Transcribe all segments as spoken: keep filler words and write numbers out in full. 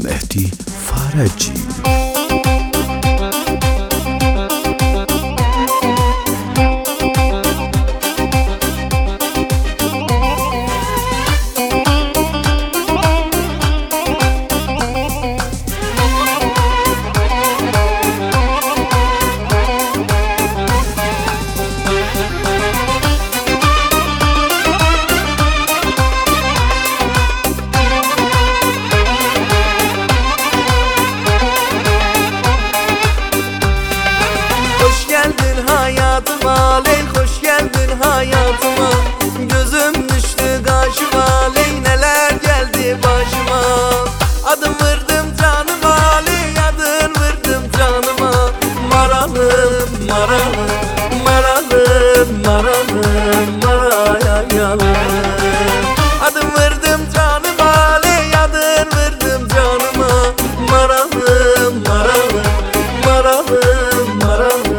Mehdi Fareci. Hoş geldin hayatıma, ley hoş geldin hayatıma. Gözüm düştü karşıma, ley neler geldi başıma. Adım vırdım canıma, ley adım vırdım canıma. Maralım, maralım, maralım, maralım, marayalım. Adım vırdım canıma, ley adım vırdım canıma. Maralım, maralım, maralım, maralım.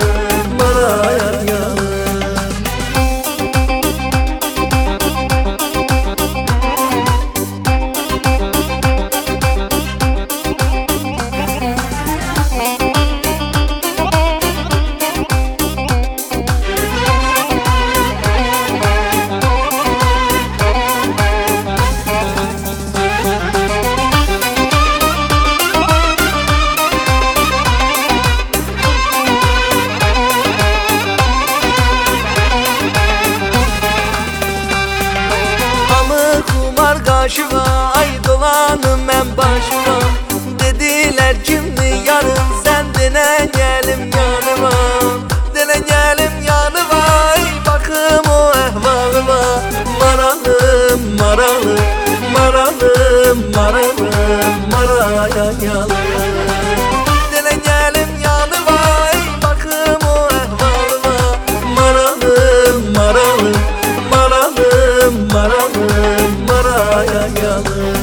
Karşıma ay dolanım ben başıma. Dediler şimdi yarın sen denen gelim yanıma. Denen gelim yanıma, ay bakım o ehvalıma. Maralım, maralım, maralım, maralım, marayalım. Denen gelim yanıma, ay bakım o ehvalıma. Maralım, maralım, maralım, maralım, marayalım.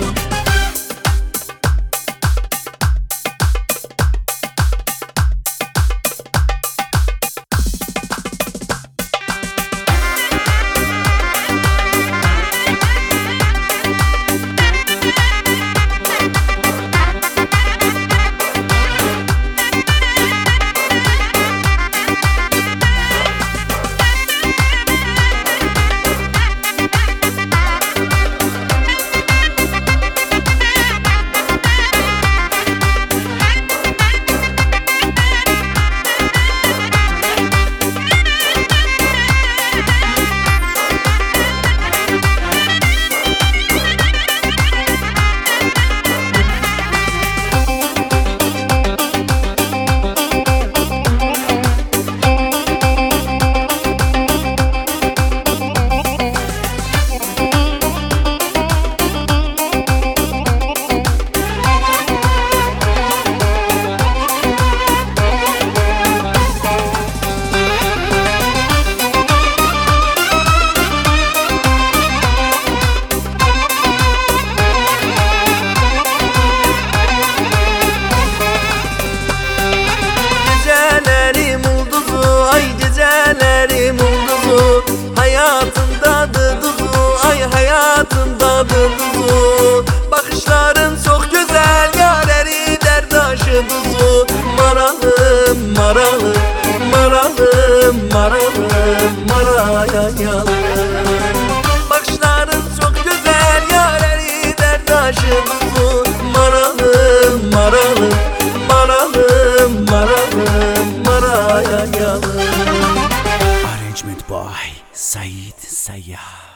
Hayatımda dudu, ay hayatımda dudu. Bakışların çok güzel, yareri derdaşı dudu. Maralım, maralım, maralım, maralım, marayalım. Bakışların çok güzel, yareri derdaşı dudu. Maralım, maralım, maralım, maralım, marayalım. Arrangement by Said Sayyah.